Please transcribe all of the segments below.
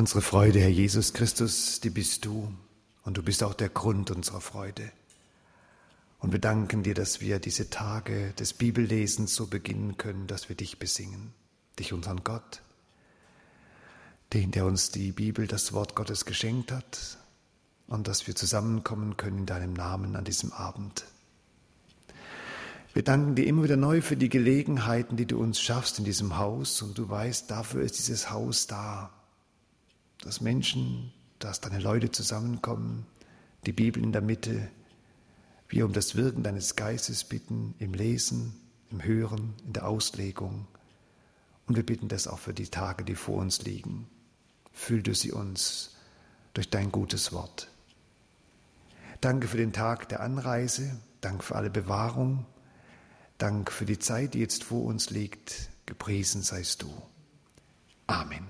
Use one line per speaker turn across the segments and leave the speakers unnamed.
Unsere Freude, Herr Jesus Christus, die bist du und du bist auch der Grund unserer Freude. Und wir danken dir, dass wir diese Tage des Bibellesens so beginnen können, dass wir dich besingen, dich unseren Gott, den, der uns die Bibel, das Wort Gottes geschenkt hat und dass wir zusammenkommen können in deinem Namen an diesem Abend. Wir danken dir immer wieder neu für die Gelegenheiten, die du uns schaffst in diesem Haus und du weißt, dafür ist dieses Haus da. Dass Menschen, dass deine Leute zusammenkommen, die Bibel in der Mitte, wir um das Wirken deines Geistes bitten, im Lesen, im Hören, in der Auslegung. Und wir bitten das auch für die Tage, die vor uns liegen. Füll du sie uns durch dein gutes Wort. Danke für den Tag der Anreise, Dank für alle Bewahrung, Dank für die Zeit, die jetzt vor uns liegt. Gepriesen seist du. Amen.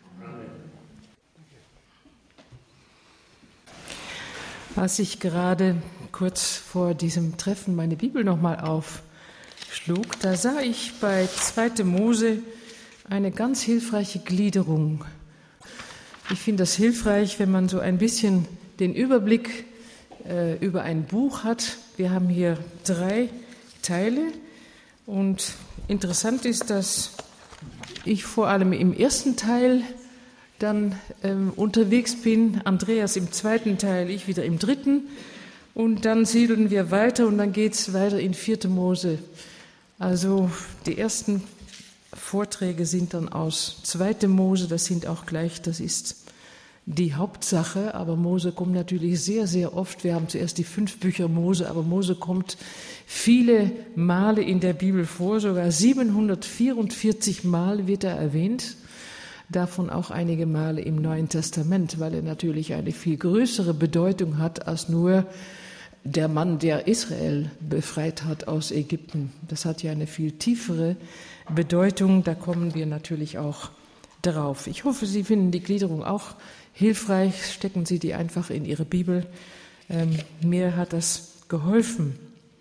Als ich gerade kurz vor diesem Treffen meine Bibel nochmal aufschlug, da sah ich bei 2. Mose eine ganz hilfreiche Gliederung. Ich finde das hilfreich, wenn man so ein bisschen den Überblick über ein Buch hat. Wir haben hier 3 Teile und interessant ist, dass ich vor allem im ersten Teil dann unterwegs bin, Andreas im 2. Teil, ich wieder im 3. Und dann siedeln wir weiter und dann geht es weiter in 4. Mose. Also die ersten Vorträge sind dann aus 2. Mose, das sind auch gleich, das ist die Hauptsache, aber Mose kommt natürlich sehr, sehr oft. Wir haben zuerst die 5 Bücher Mose, aber Mose kommt viele Male in der Bibel vor, sogar 744 Mal wird er erwähnt. Davon auch einige Male im Neuen Testament, weil er natürlich eine viel größere Bedeutung hat als nur der Mann, der Israel befreit hat aus Ägypten. Das hat ja eine viel tiefere Bedeutung, da kommen wir natürlich auch drauf. Ich hoffe, Sie finden die Gliederung auch hilfreich, stecken Sie die einfach in Ihre Bibel. Mir hat das geholfen.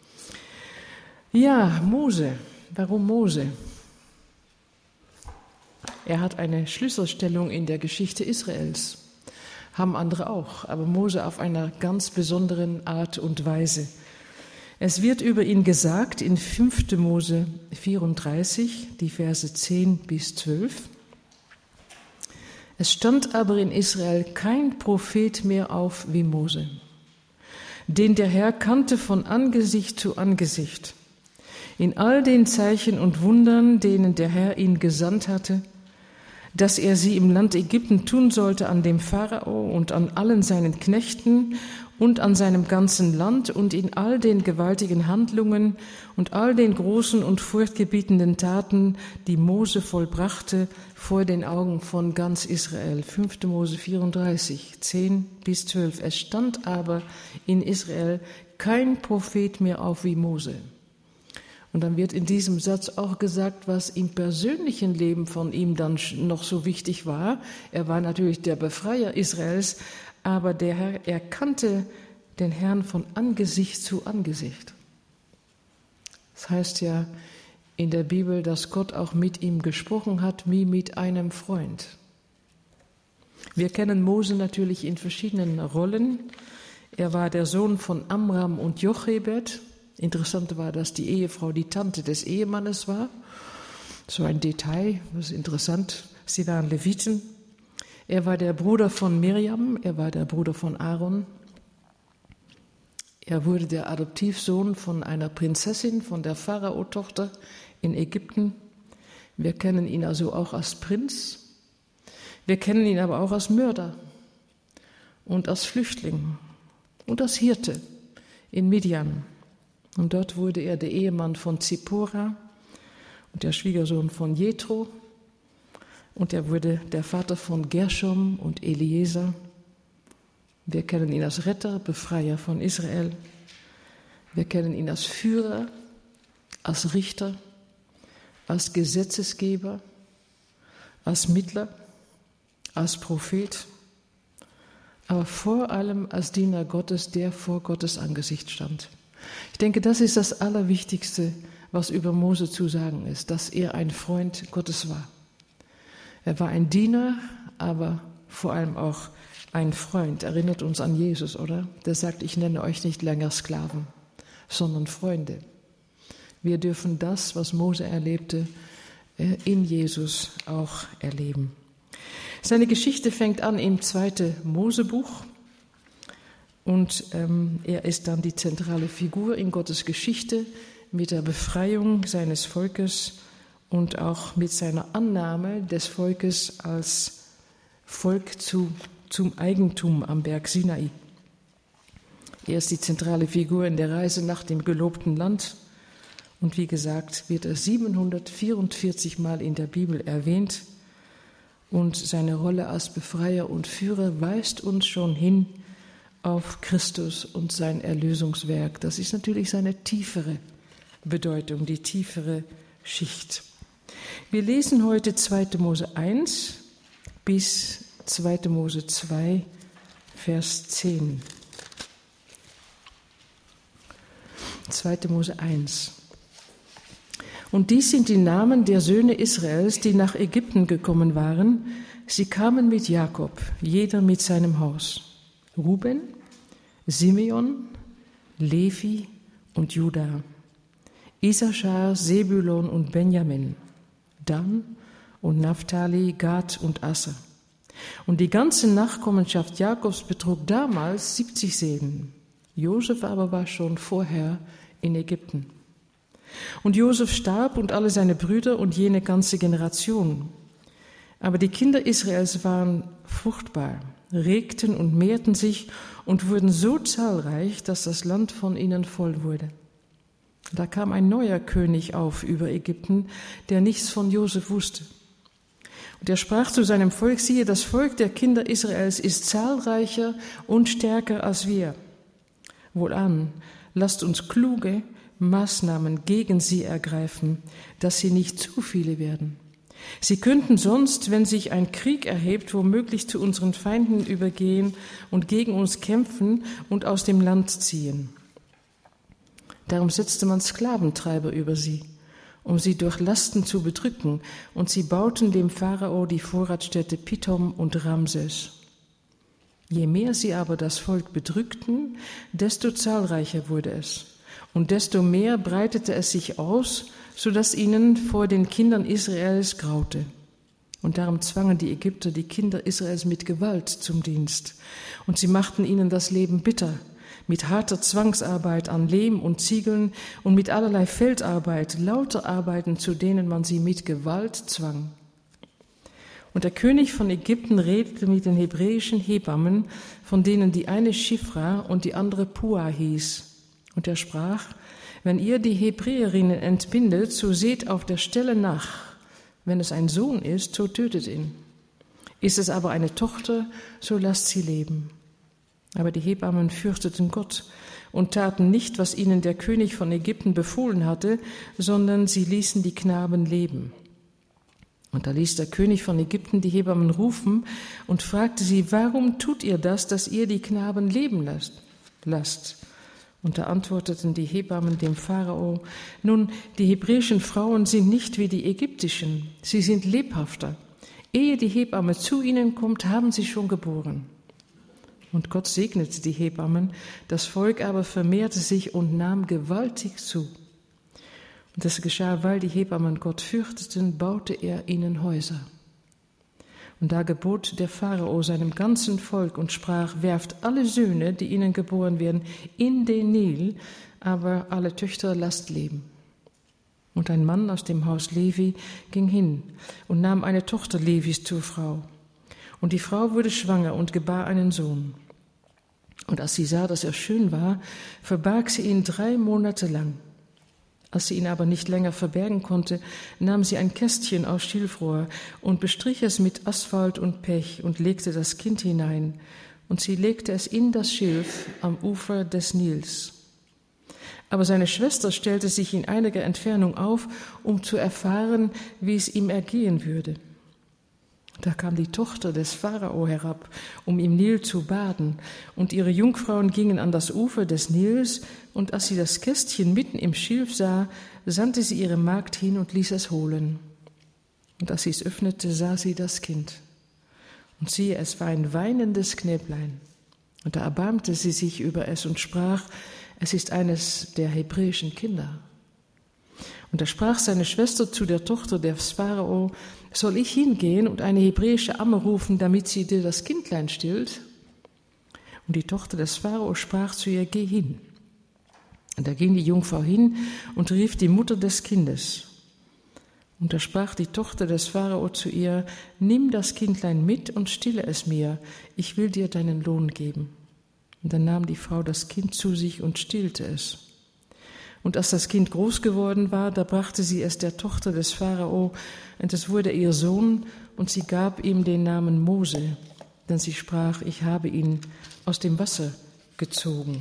Ja, Mose. Warum Mose? Er hat eine Schlüsselstellung in der Geschichte Israels, haben andere auch, aber Mose auf einer ganz besonderen Art und Weise. Es wird über ihn gesagt in 5. Mose 34, die Verse 10 bis 12. Es stand aber in Israel kein Prophet mehr auf wie Mose, den der Herr kannte von Angesicht zu Angesicht. In all den Zeichen und Wundern, denen der Herr ihn gesandt hatte, dass er sie im Land Ägypten tun sollte an dem Pharao und an allen seinen Knechten und an seinem ganzen Land und in all den gewaltigen Handlungen und all den großen und furchtgebietenden Taten, die Mose vollbrachte vor den Augen von ganz Israel. 5. Mose 34, 10 bis 12. Es stand aber in Israel kein Prophet mehr auf wie Mose. Und dann wird in diesem Satz auch gesagt, was im persönlichen Leben von ihm dann noch so wichtig war. Er war natürlich der Befreier Israels, aber der Herr erkannte den Herrn von Angesicht zu Angesicht. Das heißt ja in der Bibel, dass Gott auch mit ihm gesprochen hat, wie mit einem Freund. Wir kennen Mose natürlich in verschiedenen Rollen. Er war der Sohn von Amram und Jochebed. Interessant war, dass die Ehefrau die Tante des Ehemannes war. So ein Detail, das ist interessant. Sie waren Leviten. Er war der Bruder von Miriam, er war der Bruder von Aaron. Er wurde der Adoptivsohn von einer Prinzessin, von der Pharao-Tochter in Ägypten. Wir kennen ihn also auch als Prinz. Wir kennen ihn aber auch als Mörder und als Flüchtling und als Hirte in Midian. Und dort wurde er der Ehemann von Zippora und der Schwiegersohn von Jethro. Und er wurde der Vater von Gershom und Eliezer. Wir kennen ihn als Retter, Befreier von Israel. Wir kennen ihn als Führer, als Richter, als Gesetzesgeber, als Mittler, als Prophet, aber vor allem als Diener Gottes, der vor Gottes Angesicht stand. Ich denke, das ist das Allerwichtigste, was über Mose zu sagen ist, dass er ein Freund Gottes war. Er war ein Diener, aber vor allem auch ein Freund. Erinnert uns an Jesus, oder? Der sagt, ich nenne euch nicht länger Sklaven, sondern Freunde. Wir dürfen das, was Mose erlebte, in Jesus auch erleben. Seine Geschichte fängt an im 2. Mosebuch und er ist dann die zentrale Figur in Gottes Geschichte mit der Befreiung seines Volkes und auch mit seiner Annahme des Volkes als Volk zum Eigentum am Berg Sinai. Er ist die zentrale Figur in der Reise nach dem gelobten Land und wie gesagt wird er 744 Mal in der Bibel erwähnt und seine Rolle als Befreier und Führer weist uns schon hin auf Christus und sein Erlösungswerk. Das ist natürlich seine tiefere Bedeutung, die tiefere Schicht. Wir lesen heute 2. Mose 1 bis 2. Mose 2, Vers 10. 2. Mose 1. Und dies sind die Namen der Söhne Israels, die nach Ägypten gekommen waren. Sie kamen mit Jakob, jeder mit seinem Haus. Ruben, Simeon, Levi und Juda. Issachar, Sebulon und Benjamin. Dan und Naphtali, Gad und Asser. Und die ganze Nachkommenschaft Jakobs betrug damals 70 Seelen. Josef aber war schon vorher in Ägypten. Und Josef starb und alle seine Brüder und jene ganze Generation. Aber die Kinder Israels waren fruchtbar, regten und mehrten sich und wurden so zahlreich, dass das Land von ihnen voll wurde. Da kam ein neuer König auf über Ägypten, der nichts von Josef wusste. Und er sprach zu seinem Volk, siehe, das Volk der Kinder Israels ist zahlreicher und stärker als wir. Wohlan, lasst uns kluge Maßnahmen gegen sie ergreifen, dass sie nicht zu viele werden. Sie könnten sonst, wenn sich ein Krieg erhebt, womöglich zu unseren Feinden übergehen und gegen uns kämpfen und aus dem Land ziehen. Darum setzte man Sklaventreiber über sie, um sie durch Lasten zu bedrücken, und sie bauten dem Pharao die Vorratsstädte Pithom und Ramses. Je mehr sie aber das Volk bedrückten, desto zahlreicher wurde es. Und desto mehr breitete es sich aus, so dass ihnen vor den Kindern Israels graute. Und darum zwangen die Ägypter die Kinder Israels mit Gewalt zum Dienst. Und sie machten ihnen das Leben bitter, mit harter Zwangsarbeit an Lehm und Ziegeln und mit allerlei Feldarbeit, lauter Arbeiten, zu denen man sie mit Gewalt zwang. Und der König von Ägypten redete mit den hebräischen Hebammen, von denen die eine Schifra und die andere Pua hieß. Und er sprach, wenn ihr die Hebräerinnen entbindet, so seht auf der Stelle nach. Wenn es ein Sohn ist, so tötet ihn. Ist es aber eine Tochter, so lasst sie leben. Aber die Hebammen fürchteten Gott und taten nicht, was ihnen der König von Ägypten befohlen hatte, sondern sie ließen die Knaben leben. Und da ließ der König von Ägypten die Hebammen rufen und fragte sie, warum tut ihr das, dass ihr die Knaben leben lasst? Und da antworteten die Hebammen dem Pharao, nun, die hebräischen Frauen sind nicht wie die ägyptischen, sie sind lebhafter. Ehe die Hebamme zu ihnen kommt, haben sie schon geboren. Und Gott segnete die Hebammen, das Volk aber vermehrte sich und nahm gewaltig zu. Und das geschah, weil die Hebammen Gott fürchteten, baute er ihnen Häuser. Und da gebot der Pharao seinem ganzen Volk und sprach, werft alle Söhne, die ihnen geboren werden, in den Nil, aber alle Töchter lasst leben. Und ein Mann aus dem Haus Levi ging hin und nahm eine Tochter Levis zur Frau. Und die Frau wurde schwanger und gebar einen Sohn. Und als sie sah, dass er schön war, verbarg sie ihn 3 Monate lang. Als sie ihn aber nicht länger verbergen konnte, nahm sie ein Kästchen aus Schilfrohr und bestrich es mit Asphalt und Pech und legte das Kind hinein. Und sie legte es in das Schilf am Ufer des Nils. Aber seine Schwester stellte sich in einiger Entfernung auf, um zu erfahren, wie es ihm ergehen würde. Da kam die Tochter des Pharao herab, um im Nil zu baden, und ihre Jungfrauen gingen an das Ufer des Nils, und als sie das Kästchen mitten im Schilf sah, sandte sie ihre Magd hin und ließ es holen. Und als sie es öffnete, sah sie das Kind. Und siehe, es war ein weinendes Knäblein. Und da erbarmte sie sich über es und sprach, es ist eines der hebräischen Kinder. Und da sprach seine Schwester zu der Tochter des Pharao, soll ich hingehen und eine hebräische Amme rufen, damit sie dir das Kindlein stillt? Und die Tochter des Pharao sprach zu ihr, geh hin. Und da ging die Jungfrau hin und rief die Mutter des Kindes. Und da sprach die Tochter des Pharao zu ihr, nimm das Kindlein mit und stille es mir, ich will dir deinen Lohn geben. Und dann nahm die Frau das Kind zu sich und stillte es. Und als das Kind groß geworden war, da brachte sie es der Tochter des Pharao, und es wurde ihr Sohn, und sie gab ihm den Namen Mose, denn sie sprach, ich habe ihn aus dem Wasser gezogen.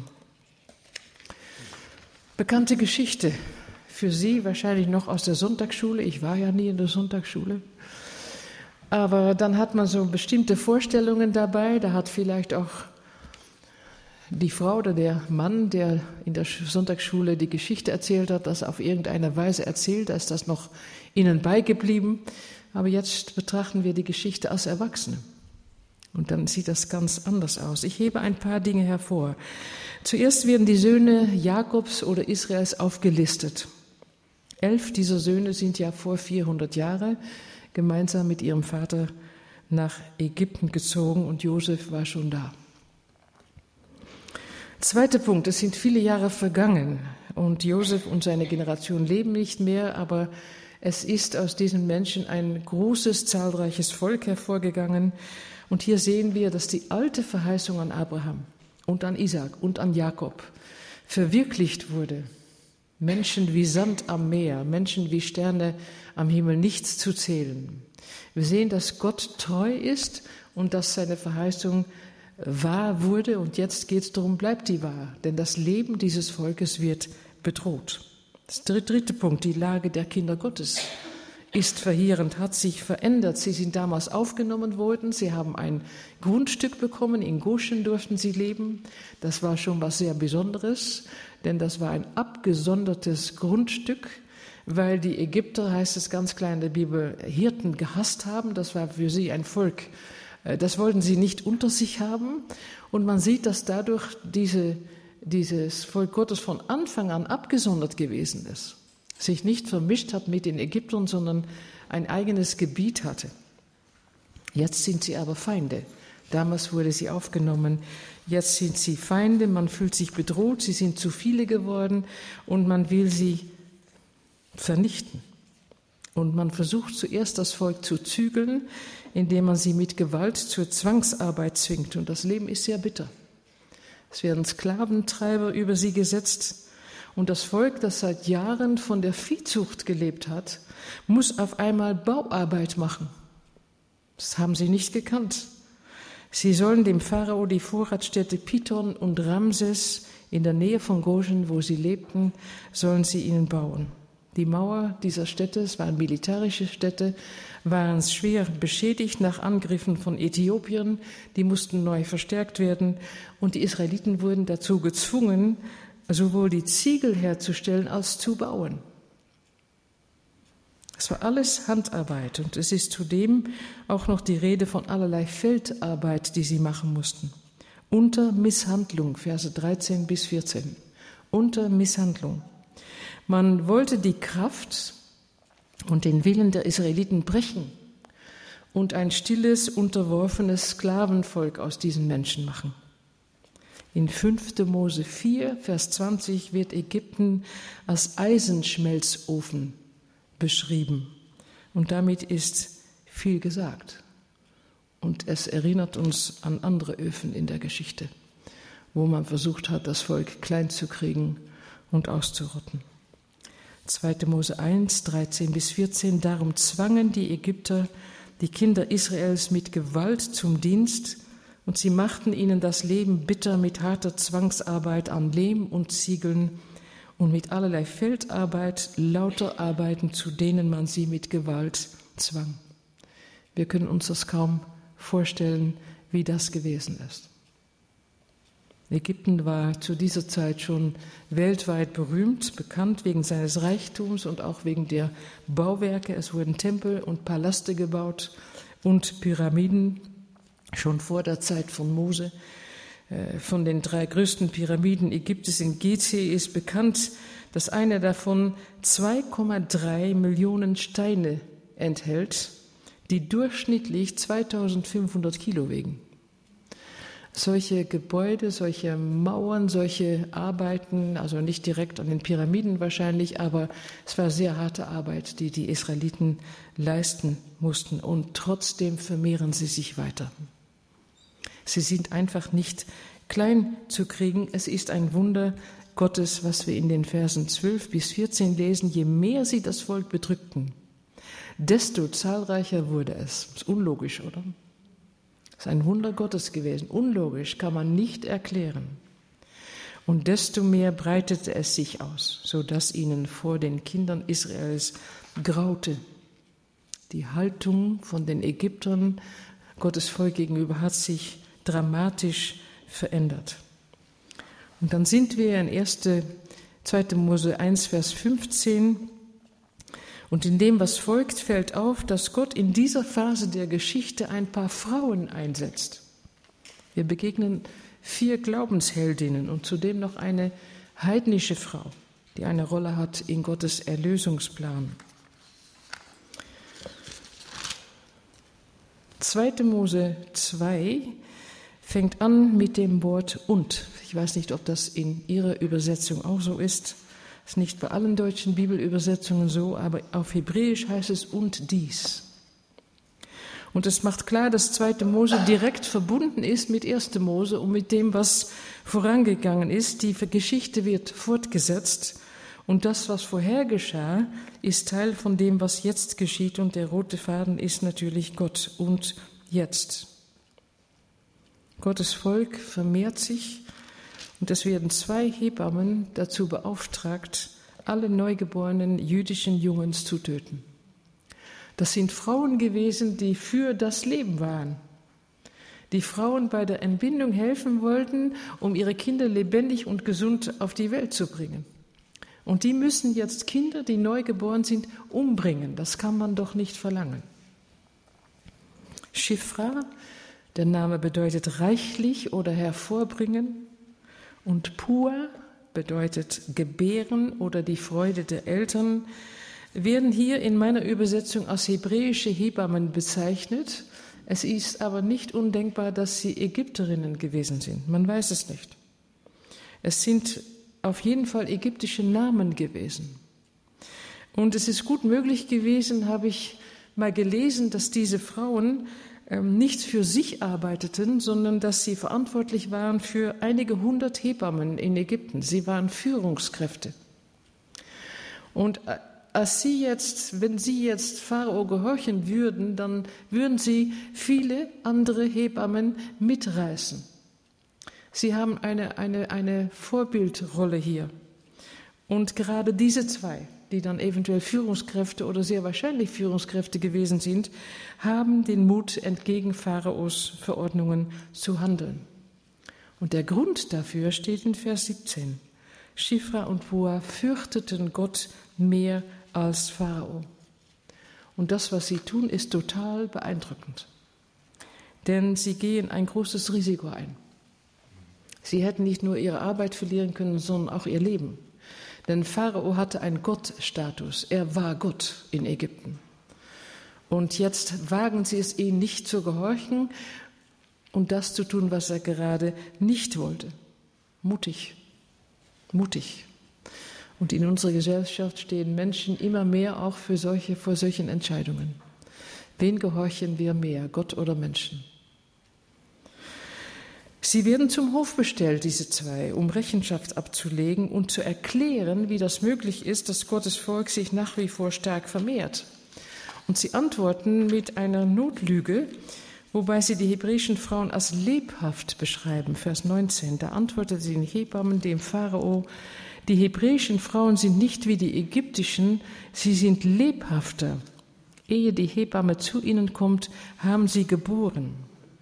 Bekannte Geschichte. Für Sie wahrscheinlich noch aus der Sonntagsschule. Ich war ja nie in der Sonntagsschule. Aber dann hat man so bestimmte Vorstellungen dabei. Da hat vielleicht auch die Frau oder der Mann, der in der Sonntagsschule die Geschichte erzählt hat, das auf irgendeine Weise erzählt. Da ist das noch ihnen beigeblieben. Aber jetzt betrachten wir die Geschichte als Erwachsene. Und dann sieht das ganz anders aus. Ich hebe ein paar Dinge hervor. Zuerst werden die Söhne Jakobs oder Israels aufgelistet. 11 dieser Söhne sind ja vor 400 Jahren gemeinsam mit ihrem Vater nach Ägypten gezogen und Josef war schon da. Zweiter Punkt, es sind viele Jahre vergangen und Josef und seine Generation leben nicht mehr, aber es ist aus diesen Menschen ein großes, zahlreiches Volk hervorgegangen. Und hier sehen wir, dass die alte Verheißung an Abraham und an Isaak und an Jakob verwirklicht wurde. Menschen wie Sand am Meer, Menschen wie Sterne am Himmel, nichts zu zählen. Wir sehen, dass Gott treu ist und dass seine Verheißung wahr wurde. Und jetzt geht es darum, bleibt die wahr? Denn das Leben dieses Volkes wird bedroht. Das dritte Punkt, die Lage der Kinder Gottes ist verheerend, hat sich verändert. Sie sind damals aufgenommen worden, sie haben ein Grundstück bekommen, in Goshen durften sie leben. Das war schon was sehr Besonderes, denn das war ein abgesondertes Grundstück, weil die Ägypter, heißt es ganz klar in der Bibel, Hirten gehasst haben. Das war für sie ein Volk, das wollten sie nicht unter sich haben. Und man sieht, dass dadurch dieses Volk Gottes von Anfang an abgesondert gewesen ist. Sich nicht vermischt hat mit den Ägyptern, sondern ein eigenes Gebiet hatte. Jetzt sind sie aber Feinde. Damals wurde sie aufgenommen. Jetzt sind sie Feinde, man fühlt sich bedroht, sie sind zu viele geworden und man will sie vernichten. Und man versucht zuerst das Volk zu zügeln, indem man sie mit Gewalt zur Zwangsarbeit zwingt. Und das Leben ist sehr bitter. Es werden Sklaventreiber über sie gesetzt. Und das Volk, das seit Jahren von der Viehzucht gelebt hat, muss auf einmal Bauarbeit machen. Das haben sie nicht gekannt. Sie sollen dem Pharao die Vorratsstädte Pithon und Ramses in der Nähe von Goshen, wo sie lebten, sollen sie ihnen bauen. Die Mauer dieser Städte, es waren militärische Städte, waren schwer beschädigt nach Angriffen von Äthiopiern. Die mussten neu verstärkt werden. Und die Israeliten wurden dazu gezwungen, sowohl die Ziegel herzustellen als zu bauen. Es war alles Handarbeit und es ist zudem auch noch die Rede von allerlei Feldarbeit, die sie machen mussten. Unter Misshandlung, Verse 13 bis 14. Unter Misshandlung. Man wollte die Kraft und den Willen der Israeliten brechen und ein stilles, unterworfenes Sklavenvolk aus diesen Menschen machen. In 5. Mose 4, Vers 20 wird Ägypten als Eisenschmelzofen beschrieben. Und damit ist viel gesagt. Und es erinnert uns an andere Öfen in der Geschichte, wo man versucht hat, das Volk klein zu kriegen und auszurotten. 2. Mose 1, 13 bis 14. Darum zwangen die Ägypter die Kinder Israels mit Gewalt zum Dienst, und sie machten ihnen das Leben bitter mit harter Zwangsarbeit an Lehm und Ziegeln und mit allerlei Feldarbeit, lauter Arbeiten, zu denen man sie mit Gewalt zwang. Wir können uns das kaum vorstellen, wie das gewesen ist. Ägypten war zu dieser Zeit schon weltweit berühmt, bekannt wegen seines Reichtums und auch wegen der Bauwerke. Es wurden Tempel und Paläste gebaut und Pyramiden. schon vor der Zeit von Mose. Von den 3 größten Pyramiden Ägyptens in Gizeh ist bekannt, dass eine davon 2,3 Millionen Steine enthält, die durchschnittlich 2500 Kilo wiegen. Solche Gebäude, solche Mauern, solche Arbeiten, also nicht direkt an den Pyramiden wahrscheinlich, aber es war sehr harte Arbeit, die die Israeliten leisten mussten. Und trotzdem vermehren sie sich weiter. Sie sind einfach nicht klein zu kriegen. Es ist ein Wunder Gottes, was wir in den Versen 12 bis 14 lesen. Je mehr sie das Volk bedrückten, desto zahlreicher wurde es. Ist unlogisch, oder? Das ist ein Wunder Gottes gewesen. Unlogisch, kann man nicht erklären. Und desto mehr breitete es sich aus, sodass ihnen vor den Kindern Israels graute. Die Haltung von den Ägyptern Gottes Volk gegenüber hat sich dramatisch verändert. Und dann sind wir in 2. Mose 1, Vers 15. Und in dem, was folgt, fällt auf, dass Gott in dieser Phase der Geschichte ein paar Frauen einsetzt. Wir begegnen 4 Glaubensheldinnen und zudem noch eine heidnische Frau, die eine Rolle hat in Gottes Erlösungsplan. 2. Mose 2 fängt an mit dem Wort und. Ich weiß nicht, ob das in Ihrer Übersetzung auch so ist. Das ist nicht bei allen deutschen Bibelübersetzungen so, aber auf Hebräisch heißt es und dies. Und es macht klar, dass 2. Mose direkt verbunden ist mit 1. Mose und mit dem, was vorangegangen ist. Die Geschichte wird fortgesetzt und das, was vorher geschah, ist Teil von dem, was jetzt geschieht. Und der rote Faden ist natürlich Gott und jetzt. Gottes Volk vermehrt sich und es werden 2 Hebammen dazu beauftragt, alle neugeborenen jüdischen Jungens zu töten. Das sind Frauen gewesen, die für das Leben waren, die Frauen bei der Entbindung helfen wollten, um ihre Kinder lebendig und gesund auf die Welt zu bringen. Und die müssen jetzt Kinder, die neugeboren sind, umbringen. Das kann man doch nicht verlangen. Shifra, der Name bedeutet reichlich oder hervorbringen, und Pua bedeutet gebären oder die Freude der Eltern, werden hier in meiner Übersetzung als hebräische Hebammen bezeichnet. Es ist aber nicht undenkbar, dass sie Ägypterinnen gewesen sind. Man weiß es nicht. Es sind auf jeden Fall ägyptische Namen gewesen. Und es ist gut möglich gewesen, habe ich mal gelesen, dass diese Frauen nicht für sich arbeiteten, sondern dass sie verantwortlich waren für einige 100 Hebammen in Ägypten. Sie waren Führungskräfte. Und wenn sie jetzt Pharao gehorchen würden, dann würden sie viele andere Hebammen mitreißen. Sie haben eine Vorbildrolle hier. Und gerade diese 2, die dann eventuell Führungskräfte oder sehr wahrscheinlich Führungskräfte gewesen sind, haben den Mut, entgegen Pharaos Verordnungen zu handeln. Und der Grund dafür steht in Vers 17. Shifra und Pua fürchteten Gott mehr als Pharao. Und das, was sie tun, ist total beeindruckend. Denn sie gehen ein großes Risiko ein. Sie hätten nicht nur ihre Arbeit verlieren können, sondern auch ihr Leben. Denn Pharao hatte einen Gottstatus. Er war Gott in Ägypten. Und jetzt wagen sie es, ihm nicht zu gehorchen und das zu tun, was er gerade nicht wollte. Mutig. Mutig. Und in unserer Gesellschaft stehen Menschen immer mehr auch vor solchen Entscheidungen. Wen gehorchen wir mehr, Gott oder Menschen? Sie werden zum Hof bestellt, diese 2, um Rechenschaft abzulegen und zu erklären, wie das möglich ist, dass Gottes Volk sich nach wie vor stark vermehrt. Und sie antworten mit einer Notlüge, wobei sie die hebräischen Frauen als lebhaft beschreiben. Vers 19, da antwortete die Hebammen dem Pharao: Die hebräischen Frauen sind nicht wie die ägyptischen, sie sind lebhafter. Ehe die Hebamme zu ihnen kommt, haben sie geboren.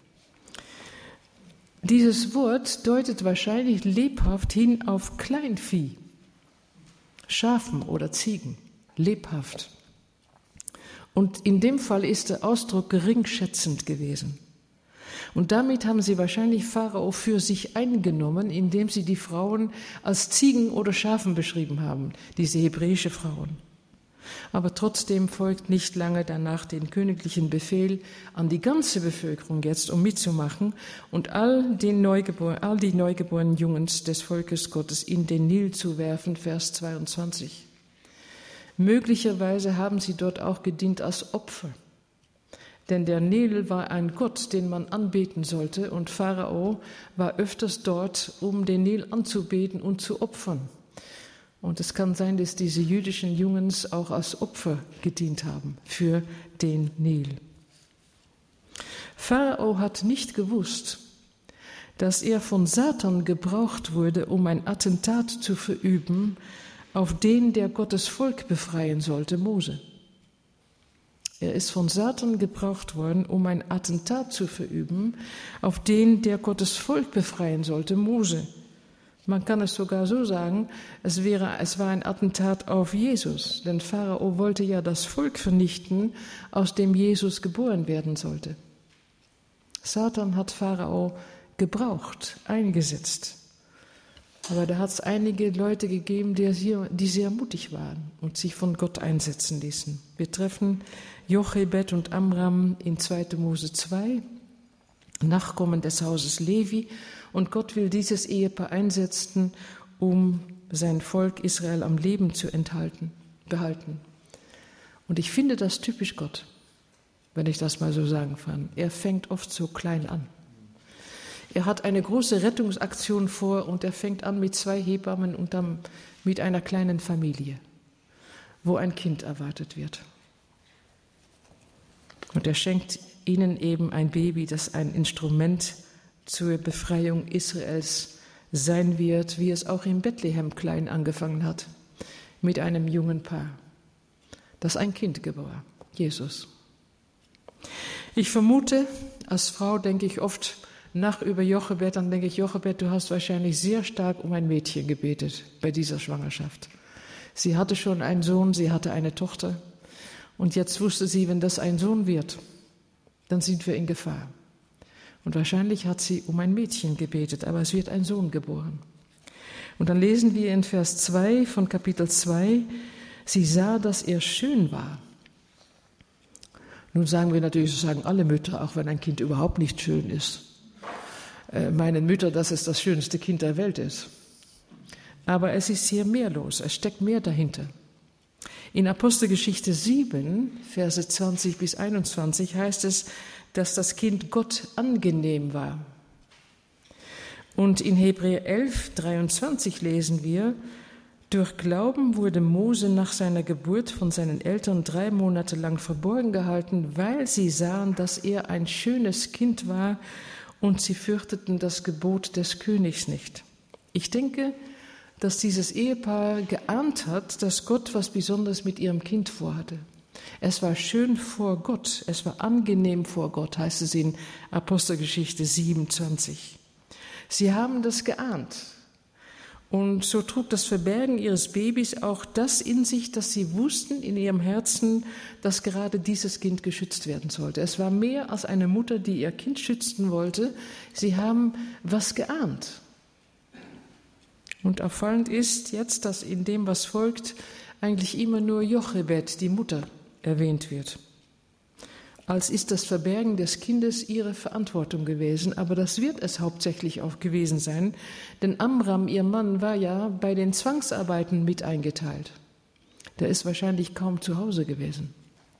Dieses Wort deutet wahrscheinlich lebhaft hin auf Kleinvieh, Schafen oder Ziegen, lebhaft. Und in dem Fall ist der Ausdruck geringschätzend gewesen. Und damit haben sie wahrscheinlich Pharao für sich eingenommen, indem sie die Frauen als Ziegen oder Schafen beschrieben haben, diese hebräische Frauen. Aber trotzdem folgt nicht lange danach den königlichen Befehl an die ganze Bevölkerung jetzt, um mitzumachen und all die neugeborenen Jungens des Volkes Gottes in den Nil zu werfen, Vers 22. Möglicherweise haben sie dort auch gedient als Opfer. Denn der Nil war ein Gott, den man anbeten sollte, und Pharao war öfters dort, um den Nil anzubeten und zu opfern. Und es kann sein, dass diese jüdischen Jungens auch als Opfer gedient haben für den Nil. Pharao hat nicht gewusst, dass er von Satan gebraucht wurde, um ein Attentat zu verüben auf den, der Gottes Volk befreien sollte, Mose. Er ist von Satan gebraucht worden, um ein Attentat zu verüben auf den, der Gottes Volk befreien sollte, Mose. Man kann es sogar so sagen, es war ein Attentat auf Jesus, denn Pharao wollte ja das Volk vernichten, aus dem Jesus geboren werden sollte. Satan hat Pharao gebraucht, eingesetzt. Aber da hat es einige Leute gegeben, die sehr mutig waren und sich von Gott einsetzen ließen. Wir treffen Jochebed und Amram in 2. Mose 2, Nachkommen des Hauses Levi. Und Gott will dieses Ehepaar einsetzen, um sein Volk Israel am Leben zu behalten. Und ich finde das typisch Gott, wenn ich das mal so sagen kann. Er fängt oft so klein an. Er hat eine große Rettungsaktion vor und er fängt an mit 2 Hebammen und dann mit einer kleinen Familie, wo ein Kind erwartet wird. Und er schenkt ihnen eben ein Baby, das ein Instrument zur Befreiung Israels sein wird, wie es auch in Bethlehem klein angefangen hat, mit einem jungen Paar, das ein Kind gebar, Jesus. Ich vermute, als Frau denke ich oft über Jochebed, dann denke ich, Jochebed, du hast wahrscheinlich sehr stark um ein Mädchen gebetet bei dieser Schwangerschaft. Sie hatte schon einen Sohn, sie hatte eine Tochter und jetzt wusste sie, wenn das ein Sohn wird, dann sind wir in Gefahr. Und wahrscheinlich hat sie um ein Mädchen gebetet, aber es wird ein Sohn geboren. Und dann lesen wir in Vers 2 von Kapitel 2, sie sah, dass er schön war. Nun sagen wir natürlich, das sagen alle Mütter, auch wenn ein Kind überhaupt nicht schön ist. Meinen Mütter, dass es das schönste Kind der Welt ist. Aber es ist hier mehr los, es steckt mehr dahinter. In Apostelgeschichte 7, Verse 20 bis 21 heißt es, dass das Kind Gott angenehm war. Und in Hebräer 11, 23 lesen wir, durch Glauben wurde Mose nach seiner Geburt von seinen Eltern 3 Monate lang verborgen gehalten, weil sie sahen, dass er ein schönes Kind war und sie fürchteten das Gebot des Königs nicht. Ich denke, dass dieses Ehepaar geahnt hat, dass Gott was Besonderes mit ihrem Kind vorhatte. Es war schön vor Gott, es war angenehm vor Gott, heißt es in Apostelgeschichte 27. Sie haben das geahnt. Und so trug das Verbergen ihres Babys auch das in sich, dass sie wussten in ihrem Herzen, dass gerade dieses Kind geschützt werden sollte. Es war mehr als eine Mutter, die ihr Kind schützen wollte. Sie haben was geahnt. Und auffallend ist jetzt, dass in dem, was folgt, eigentlich immer nur Jochebed, die Mutter, erwähnt wird. Als ist das Verbergen des Kindes ihre Verantwortung gewesen, aber das wird es hauptsächlich auch gewesen sein, denn Amram, ihr Mann, war ja bei den Zwangsarbeiten mit eingeteilt. Der ist wahrscheinlich kaum zu Hause gewesen.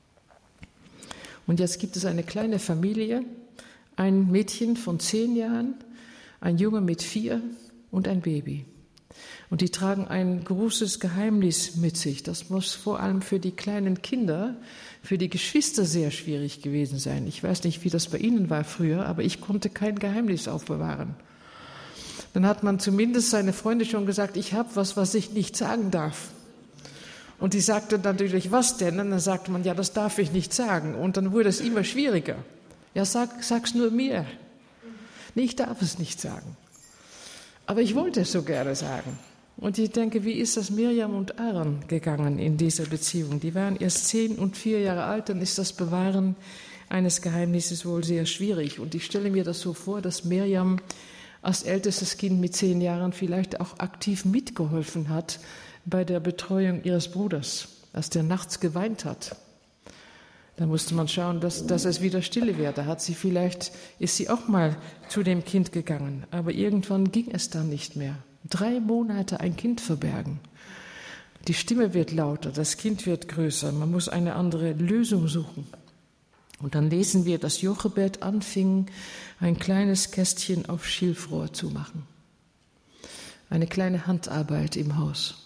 Und jetzt gibt es eine kleine Familie, ein Mädchen von 10 Jahren, ein Junge mit 4 und ein Baby. Und die tragen ein großes Geheimnis mit sich. Das muss vor allem für die kleinen Kinder, für die Geschwister sehr schwierig gewesen sein. Ich weiß nicht, wie das bei Ihnen war früher, aber ich konnte kein Geheimnis aufbewahren. Dann hat man zumindest seine Freunde schon gesagt, ich habe was ich nicht sagen darf. Und die sagte natürlich, was denn? Und dann sagte man, ja, das darf ich nicht sagen. Und dann wurde es immer schwieriger. Ja, sag's nur mir. Nee, ich darf es nicht sagen. Aber ich wollte es so gerne sagen. Und ich denke, wie ist das Mirjam und Aaron gegangen in dieser Beziehung? Die waren erst 10 und 4 Jahre alt, dann ist das Bewahren eines Geheimnisses wohl sehr schwierig. Und ich stelle mir das so vor, dass Mirjam als ältestes Kind mit 10 Jahren vielleicht auch aktiv mitgeholfen hat bei der Betreuung ihres Bruders, als der nachts geweint hat. Da musste man schauen, dass es wieder stille wird. Da ist sie auch mal zu dem Kind gegangen. Aber irgendwann ging es dann nicht mehr. 3 Monate ein Kind verbergen. Die Stimme wird lauter, das Kind wird größer. Man muss eine andere Lösung suchen. Und dann lesen wir, dass Jochebed anfing, ein kleines Kästchen auf Schilfrohr zu machen. Eine kleine Handarbeit im Haus.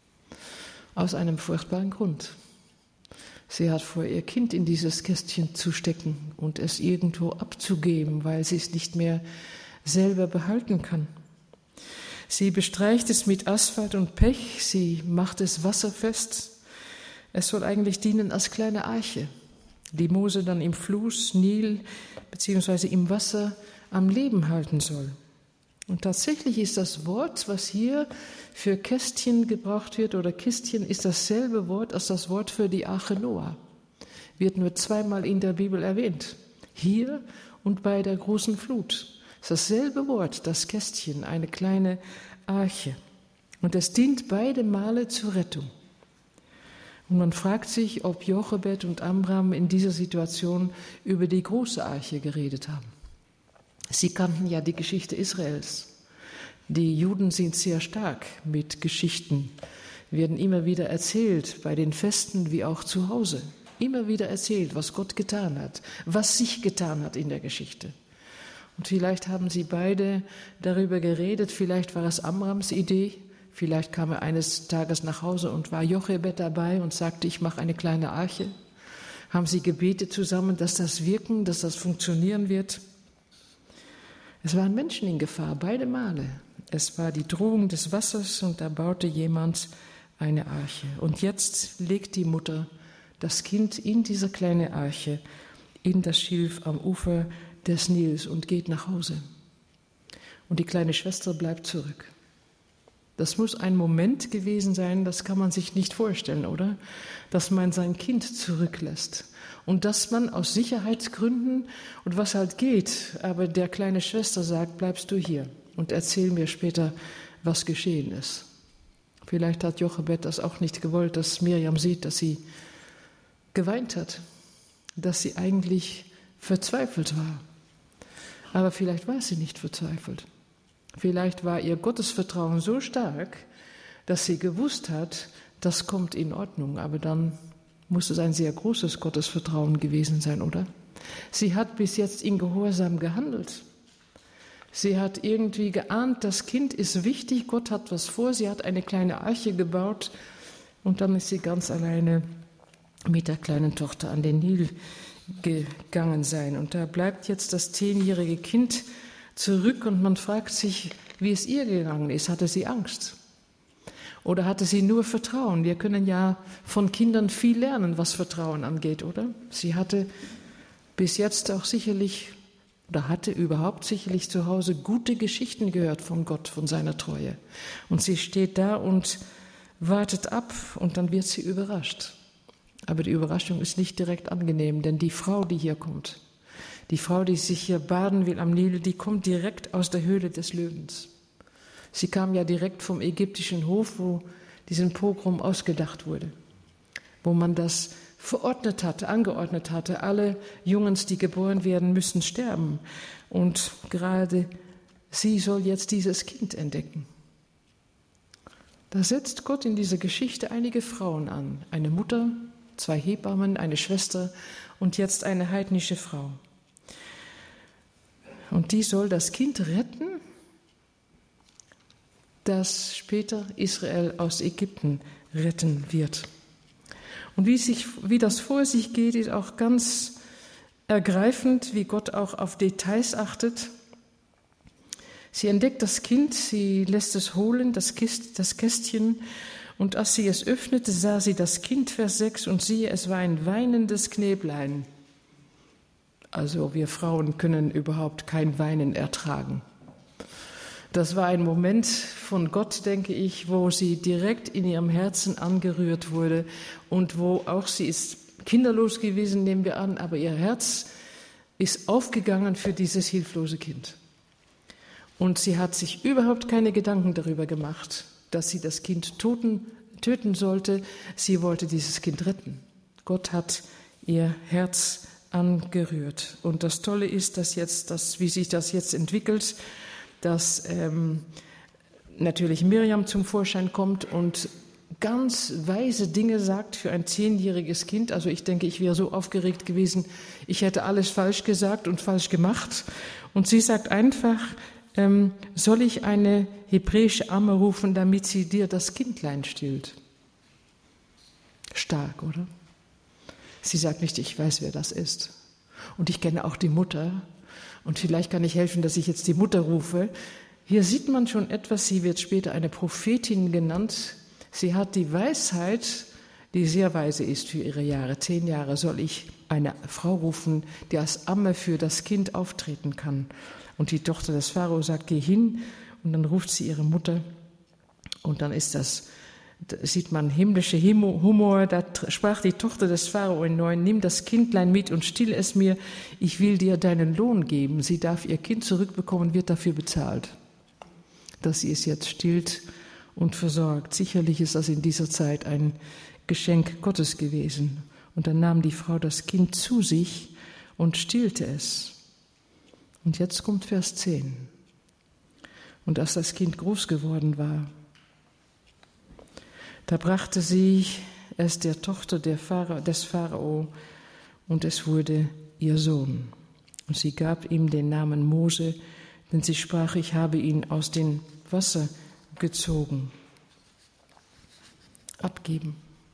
Aus einem furchtbaren Grund. Sie hat vor, ihr Kind in dieses Kästchen zu stecken und es irgendwo abzugeben, weil sie es nicht mehr selber behalten kann. Sie bestreicht es mit Asphalt und Pech, sie macht es wasserfest. Es soll eigentlich dienen als kleine Arche, die Mose dann im Fluss, Nil bzw. im Wasser am Leben halten soll. Und tatsächlich ist das Wort, was hier für Kästchen gebraucht wird, oder Kistchen, ist dasselbe Wort als das Wort für die Arche Noah. Wird nur 2-mal in der Bibel erwähnt. Hier und bei der großen Flut. Es ist dasselbe Wort, das Kästchen, eine kleine Arche. Und es dient beide Male zur Rettung. Und man fragt sich, ob Jochebed und Amram in dieser Situation über die große Arche geredet haben. Sie kannten ja die Geschichte Israels. Die Juden sind sehr stark mit Geschichten, werden immer wieder erzählt, bei den Festen wie auch zu Hause. Immer wieder erzählt, was Gott getan hat, was sich getan hat in der Geschichte. Und vielleicht haben sie beide darüber geredet, vielleicht war es Amrams Idee, vielleicht kam er eines Tages nach Hause und war Jochebed dabei und sagte, ich mache eine kleine Arche. Haben sie gebetet zusammen, dass das wirken, dass das funktionieren wird. Es waren Menschen in Gefahr, beide Male. Es war die Drohung des Wassers und da baute jemand eine Arche. Und jetzt legt die Mutter das Kind in diese kleine Arche, in das Schilf am Ufer des Nils und geht nach Hause. Und die kleine Schwester bleibt zurück. Das muss ein Moment gewesen sein, das kann man sich nicht vorstellen, oder? Dass man sein Kind zurücklässt. Und dass man aus Sicherheitsgründen und was halt geht, aber der kleine Schwester sagt, bleibst du hier und erzähl mir später, was geschehen ist. Vielleicht hat Jochebed das auch nicht gewollt, dass Mirjam sieht, dass sie geweint hat, dass sie eigentlich verzweifelt war. Aber vielleicht war sie nicht verzweifelt. Vielleicht war ihr Gottesvertrauen so stark, dass sie gewusst hat, das kommt in Ordnung, aber dann muss es ein sehr großes Gottesvertrauen gewesen sein, oder? Sie hat bis jetzt in Gehorsam gehandelt. Sie hat irgendwie geahnt, das Kind ist wichtig, Gott hat was vor, sie hat eine kleine Arche gebaut und dann ist sie ganz alleine mit der kleinen Tochter an den Nil gegangen sein. Und da bleibt jetzt das 10-jährige Kind zurück und man fragt sich, wie es ihr gegangen ist. Hatte sie Angst? Oder hatte sie nur Vertrauen? Wir können ja von Kindern viel lernen, was Vertrauen angeht, oder? Sie hatte bis jetzt auch sicherlich, oder hatte überhaupt sicherlich zu Hause gute Geschichten gehört von Gott, von seiner Treue. Und sie steht da und wartet ab und dann wird sie überrascht. Aber die Überraschung ist nicht direkt angenehm, denn die Frau, die hier kommt, die Frau, die sich hier baden will am Nil, die kommt direkt aus der Höhle des Löwens. Sie kam ja direkt vom ägyptischen Hof, wo diesen Pogrom ausgedacht wurde, wo man das verordnet hatte, angeordnet hatte. Alle Jungens, die geboren werden, müssen sterben. Und gerade sie soll jetzt dieses Kind entdecken. Da setzt Gott in dieser Geschichte einige Frauen an. Eine Mutter, 2 Hebammen, eine Schwester und jetzt eine heidnische Frau. Und die soll das Kind retten, das später Israel aus Ägypten retten wird. Und wie das vor sich geht, ist auch ganz ergreifend, wie Gott auch auf Details achtet. Sie entdeckt das Kind, sie lässt es holen, das Kästchen, und als sie es öffnete, sah sie das Kind, Vers 6, und siehe, es war ein weinendes Knäblein. Also wir Frauen können überhaupt kein Weinen ertragen. Das war ein Moment von Gott, denke ich, wo sie direkt in ihrem Herzen angerührt wurde und wo auch sie ist kinderlos gewesen, nehmen wir an, aber ihr Herz ist aufgegangen für dieses hilflose Kind. Und sie hat sich überhaupt keine Gedanken darüber gemacht, dass sie das Kind töten sollte. Sie wollte dieses Kind retten. Gott hat ihr Herz angerührt. Und das Tolle ist, wie sich das jetzt entwickelt, dass natürlich Miriam zum Vorschein kommt und ganz weise Dinge sagt für ein 10-jähriges Kind. Also ich denke, ich wäre so aufgeregt gewesen, ich hätte alles falsch gesagt und falsch gemacht. Und sie sagt einfach, soll ich eine hebräische Amme rufen, damit sie dir das Kindlein stillt? Stark, oder? Sie sagt nicht, ich weiß, wer das ist. Und ich kenne auch die Mutter. Und vielleicht kann ich helfen, dass ich jetzt die Mutter rufe. Hier sieht man schon etwas, sie wird später eine Prophetin genannt. Sie hat die Weisheit, die sehr weise ist für ihre Jahre. 10 Jahre soll ich eine Frau rufen, die als Amme für das Kind auftreten kann. Und die Tochter des Pharao sagt, geh hin. Und dann ruft sie ihre Mutter. Und dann sieht man himmlische Humor. Da sprach die Tochter des Pharao in 9, nimm das Kindlein mit und still es mir. Ich will dir deinen Lohn geben. Sie darf ihr Kind zurückbekommen, wird dafür bezahlt, dass sie es jetzt stillt und versorgt. Sicherlich ist das in dieser Zeit ein Geschenk Gottes gewesen. Und dann nahm die Frau das Kind zu sich und stillte es. Und jetzt kommt Vers 10. Und als das Kind groß geworden war, da brachte sie es der Tochter des Pharao, und es wurde ihr Sohn. Und sie gab ihm den Namen Mose, denn sie sprach, ich habe ihn aus dem Wasser gezogen. Abgeben.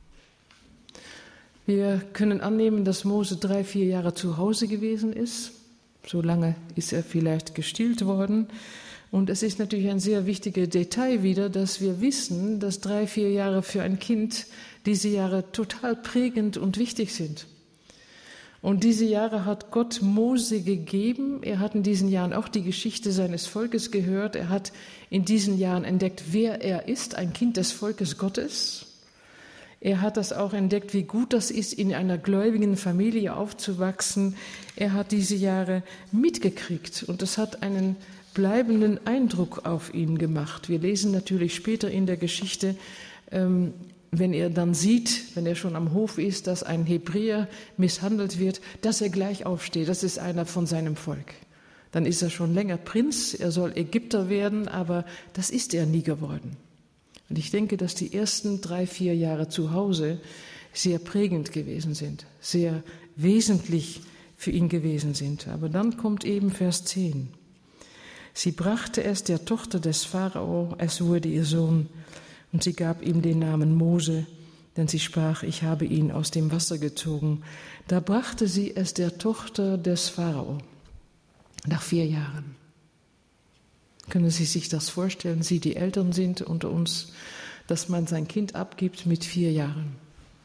Wir können annehmen, dass Mose 3-4 Jahre zu Hause gewesen ist. So lange ist er vielleicht gestillt worden. Und es ist natürlich ein sehr wichtiges Detail wieder, dass wir wissen, dass 3-4 Jahre für ein Kind diese Jahre total prägend und wichtig sind. Und diese Jahre hat Gott Mose gegeben. Er hat in diesen Jahren auch die Geschichte seines Volkes gehört. Er hat in diesen Jahren entdeckt, wer er ist, ein Kind des Volkes Gottes. Er hat das auch entdeckt, wie gut das ist, in einer gläubigen Familie aufzuwachsen. Er hat diese Jahre mitgekriegt und das hat einen bleibenden Eindruck auf ihn gemacht. Wir lesen natürlich später in der Geschichte, wenn er dann sieht, wenn er schon am Hof ist, dass ein Hebräer misshandelt wird, dass er gleich aufsteht. Das ist einer von seinem Volk. Dann ist er schon länger Prinz, er soll Ägypter werden, aber das ist er nie geworden. Und ich denke, dass die ersten 3-4 Jahre zu Hause sehr prägend gewesen sind, sehr wesentlich für ihn gewesen sind. Aber dann kommt eben Vers 10. Sie brachte es der Tochter des Pharao, es wurde ihr Sohn, und sie gab ihm den Namen Mose, denn sie sprach, ich habe ihn aus dem Wasser gezogen. Da brachte sie es der Tochter des Pharao, nach 4 Jahren. Können Sie sich das vorstellen, Sie, die Eltern sind unter uns, dass man sein Kind abgibt mit 4 Jahren?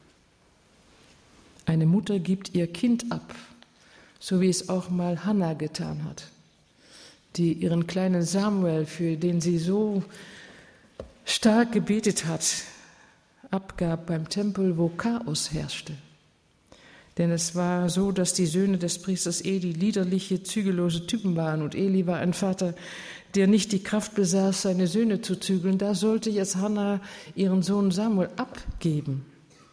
Eine Mutter gibt ihr Kind ab, so wie es auch mal Hannah getan hat, die ihren kleinen Samuel, für den sie so stark gebetet hat, abgab beim Tempel, wo Chaos herrschte. Denn es war so, dass die Söhne des Priesters Eli liederliche, zügellose Typen waren und Eli war ein Vater, der nicht die Kraft besaß, seine Söhne zu zügeln. Da sollte jetzt Hannah ihren Sohn Samuel abgeben.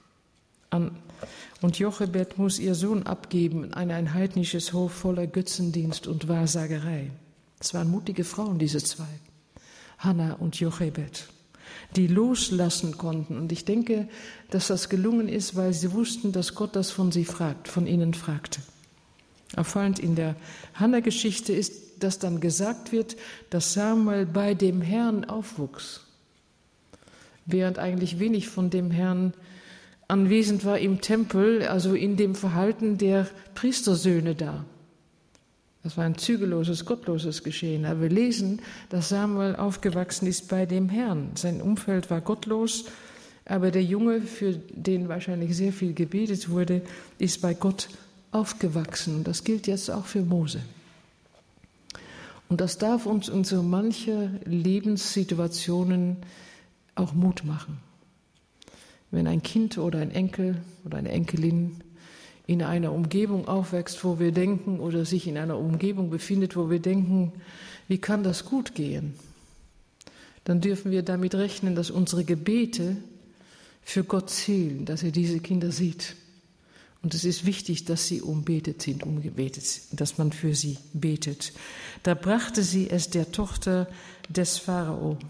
Und Jochebed muss ihr Sohn abgeben an ein heidnisches Hof voller Götzendienst und Wahrsagerei. Es waren mutige Frauen, diese 2, Hannah und Jochebed, die loslassen konnten. Und ich denke, dass das gelungen ist, weil sie wussten, dass Gott das von ihnen fragte. Auffallend in der Hannah-Geschichte ist, dass dann gesagt wird, dass Samuel bei dem Herrn aufwuchs, während eigentlich wenig von dem Herrn anwesend war im Tempel, also in dem Verhalten der Priestersöhne da. Das war ein zügelloses, gottloses Geschehen. Aber wir lesen, dass Samuel aufgewachsen ist bei dem Herrn. Sein Umfeld war gottlos, aber der Junge, für den wahrscheinlich sehr viel gebetet wurde, ist bei Gott aufgewachsen. Und das gilt jetzt auch für Mose. Und das darf uns in so manche Lebenssituationen auch Mut machen. Wenn ein Kind oder ein Enkel oder eine Enkelin in einer Umgebung aufwächst, wo wir denken, oder sich in einer Umgebung befindet, wo wir denken, wie kann das gut gehen? Dann dürfen wir damit rechnen, dass unsere Gebete für Gott zählen, dass er diese Kinder sieht. Und es ist wichtig, dass sie umgebetet sind, dass man für sie betet. Da brachte sie es der Tochter des Pharao.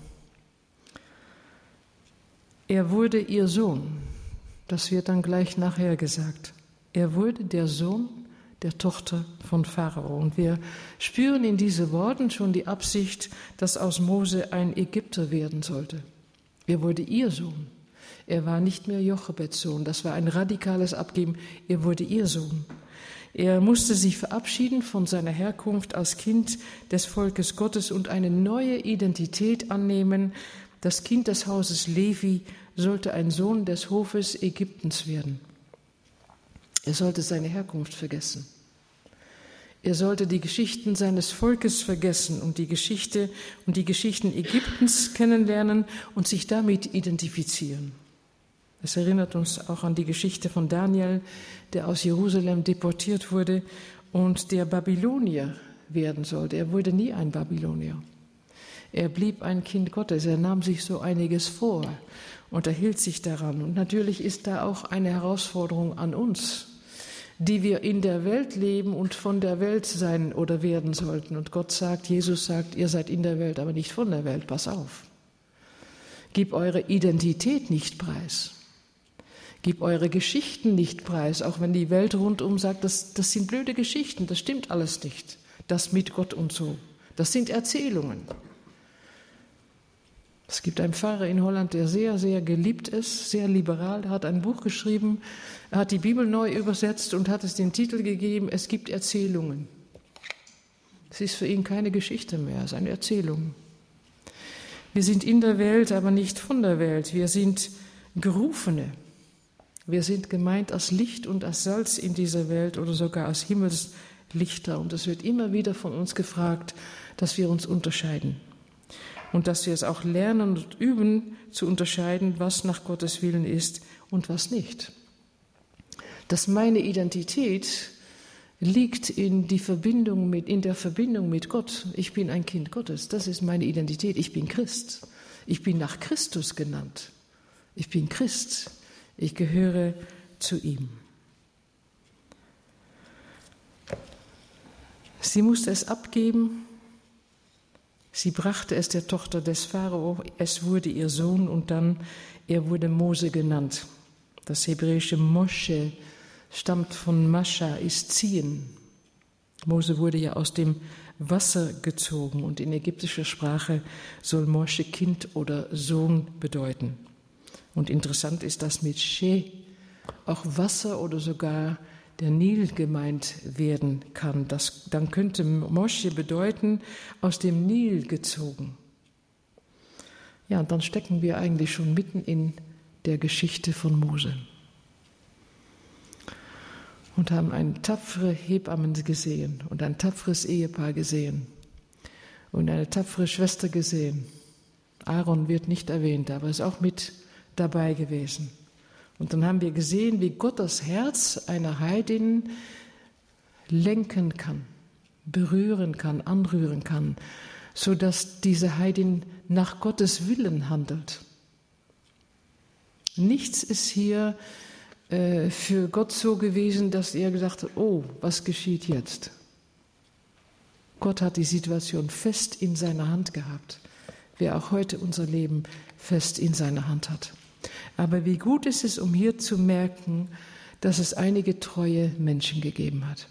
Er wurde ihr Sohn. Das wird dann gleich nachher gesagt. Er wurde der Sohn der Tochter von Pharao. Und wir spüren in diesen Worten schon die Absicht, dass aus Mose ein Ägypter werden sollte. Er wurde ihr Sohn. Er war nicht mehr Jochebeds Sohn. Das war ein radikales Abgeben. Er wurde ihr Sohn. Er musste sich verabschieden von seiner Herkunft als Kind des Volkes Gottes und eine neue Identität annehmen. Das Kind des Hauses Levi sollte ein Sohn des Hofes Ägyptens werden. Er sollte seine Herkunft vergessen. Er sollte die Geschichten seines Volkes vergessen und die Geschichte und die Geschichten Ägyptens kennenlernen und sich damit identifizieren. Es erinnert uns auch an die Geschichte von Daniel, der aus Jerusalem deportiert wurde und der Babylonier werden sollte. Er wurde nie ein Babylonier. Er blieb ein Kind Gottes. Er nahm sich so einiges vor und er hielt sich daran. Und natürlich ist da auch eine Herausforderung an uns, die wir in der Welt leben und von der Welt sein oder werden sollten. Und Gott sagt, Jesus sagt, ihr seid in der Welt, aber nicht von der Welt. Pass auf. Gib eure Identität nicht preis. Gib eure Geschichten nicht preis, auch wenn die Welt rundum sagt, das sind blöde Geschichten, das stimmt alles nicht. Das mit Gott und so. Das sind Erzählungen. Es gibt einen Pfarrer in Holland, der sehr, sehr geliebt ist, sehr liberal. Er hat ein Buch geschrieben, er hat die Bibel neu übersetzt und hat es den Titel gegeben, es gibt Erzählungen. Es ist für ihn keine Geschichte mehr, es ist eine Erzählung. Wir sind in der Welt, aber nicht von der Welt. Wir sind Gerufene. Wir sind gemeint als Licht und als Salz in dieser Welt oder sogar als Himmelslichter. Und es wird immer wieder von uns gefragt, dass wir uns unterscheiden. Und dass wir es auch lernen und üben, zu unterscheiden, was nach Gottes Willen ist und was nicht. Dass meine Identität liegt in der Verbindung mit Gott. Ich bin ein Kind Gottes, das ist meine Identität. Ich bin Christ. Ich bin nach Christus genannt. Ich bin Christ. Ich gehöre zu ihm. Sie musste es abgeben. Sie brachte es der Tochter des Pharao. Es wurde ihr Sohn und dann, er wurde Mose genannt. Das hebräische Moshe stammt von Mascha, ist ziehen. Mose wurde ja aus dem Wasser gezogen und in ägyptischer Sprache soll Moshe Kind oder Sohn bedeuten. Und interessant ist, dass mit She auch Wasser oder sogar der Nil gemeint werden kann. Dann könnte Moshe bedeuten, aus dem Nil gezogen. Ja, und dann stecken wir eigentlich schon mitten in der Geschichte von Mose. Und haben eine tapfere Hebamme gesehen und ein tapferes Ehepaar gesehen und eine tapfere Schwester gesehen. Aaron wird nicht erwähnt, aber ist auch mit dabei gewesen. Und dann haben wir gesehen, wie Gott das Herz einer Heidin lenken kann, berühren kann, anrühren kann, sodass diese Heidin nach Gottes Willen handelt. Nichts ist hier für Gott so gewesen, dass er gesagt hat, oh, was geschieht jetzt? Gott hat die Situation fest in seiner Hand gehabt, wer auch heute unser Leben fest in seiner Hand hat. Aber wie gut ist es, um hier zu merken, dass es einige treue Menschen gegeben hat.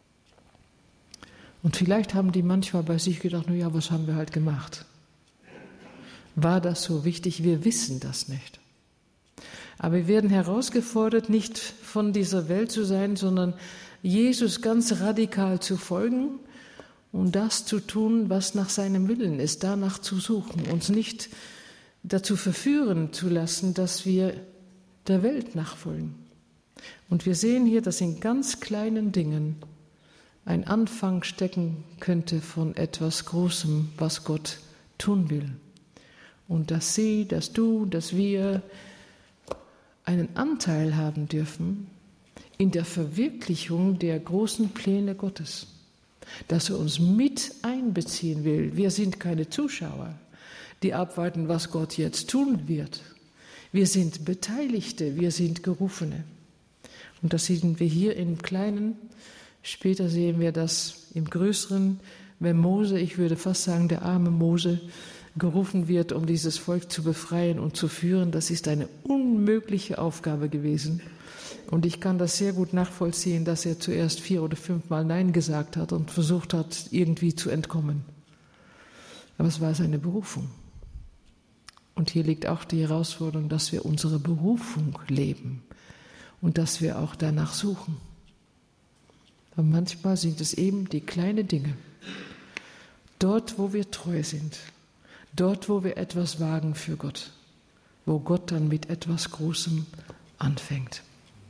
Und vielleicht haben die manchmal bei sich gedacht, na ja, was haben wir halt gemacht? War das so wichtig? Wir wissen das nicht. Aber wir werden herausgefordert, nicht von dieser Welt zu sein, sondern Jesus ganz radikal zu folgen und das zu tun, was nach seinem Willen ist, danach zu suchen, uns nicht dazu verführen zu lassen, dass wir der Welt nachfolgen. Und wir sehen hier, dass in ganz kleinen Dingen ein Anfang stecken könnte von etwas Großem, was Gott tun will. Und dass sie, dass du, dass wir einen Anteil haben dürfen in der Verwirklichung der großen Pläne Gottes, dass er uns mit einbeziehen will. Wir sind keine Zuschauer, die abwarten, was Gott jetzt tun wird. Wir sind Beteiligte, wir sind Gerufene. Und das sehen wir hier im Kleinen. Später sehen wir das im Größeren, wenn Mose, ich würde fast sagen, der arme Mose, gerufen wird, um dieses Volk zu befreien und zu führen. Das ist eine unmögliche Aufgabe gewesen. Und ich kann das sehr gut nachvollziehen, dass er zuerst 4 oder 5 Mal Nein gesagt hat und versucht hat, irgendwie zu entkommen. Aber es war seine Berufung. Und hier liegt auch die Herausforderung, dass wir unsere Berufung leben und dass wir auch danach suchen. Aber manchmal sind es eben die kleinen Dinge. Dort, wo wir treu sind, dort, wo wir etwas wagen für Gott, wo Gott dann mit etwas Großem anfängt.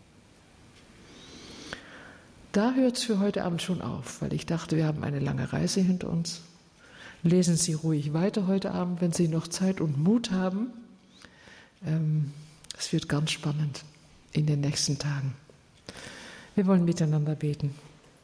Da hört es für heute Abend schon auf, weil ich dachte, wir haben eine lange Reise hinter uns. Lesen Sie ruhig weiter heute Abend, wenn Sie noch Zeit und Mut haben. Es wird ganz spannend in den nächsten Tagen. Wir wollen miteinander beten.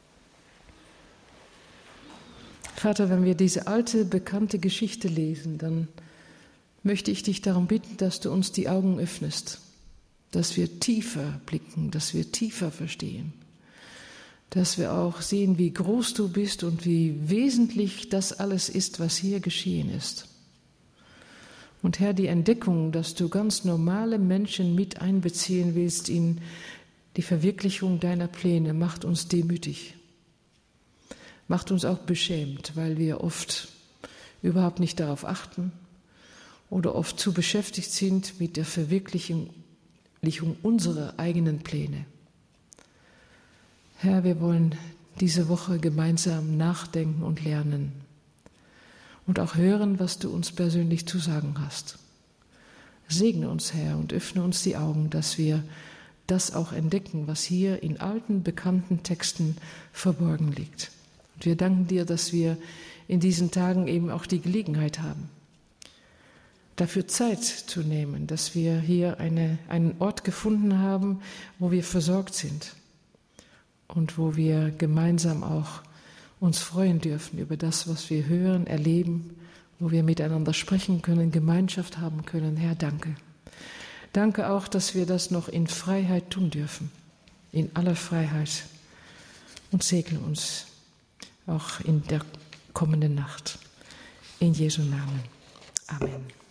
Vater, wenn wir diese alte, bekannte Geschichte lesen, dann möchte ich dich darum bitten, dass du uns die Augen öffnest, dass wir tiefer blicken, dass wir tiefer verstehen, dass wir auch sehen, wie groß du bist und wie wesentlich das alles ist, was hier geschehen ist. Und Herr, die Entdeckung, dass du ganz normale Menschen mit einbeziehen willst in die Verwirklichung deiner Pläne, macht uns demütig. Macht uns auch beschämt, weil wir oft überhaupt nicht darauf achten oder oft zu beschäftigt sind mit der Verwirklichung unserer eigenen Pläne. Herr, wir wollen diese Woche gemeinsam nachdenken und lernen und auch hören, was du uns persönlich zu sagen hast. Segne uns, Herr, und öffne uns die Augen, dass wir das auch entdecken, was hier in alten, bekannten Texten verborgen liegt. Und wir danken dir, dass wir in diesen Tagen eben auch die Gelegenheit haben, dafür Zeit zu nehmen, dass wir hier einen Ort gefunden haben, wo wir versorgt sind und wo wir gemeinsam auch uns freuen dürfen über das, was wir hören, erleben, wo wir miteinander sprechen können, Gemeinschaft haben können. Herr, danke. Danke auch, dass wir das noch in Freiheit tun dürfen, in aller Freiheit. Und segne uns auch in der kommenden Nacht. In Jesu Namen. Amen.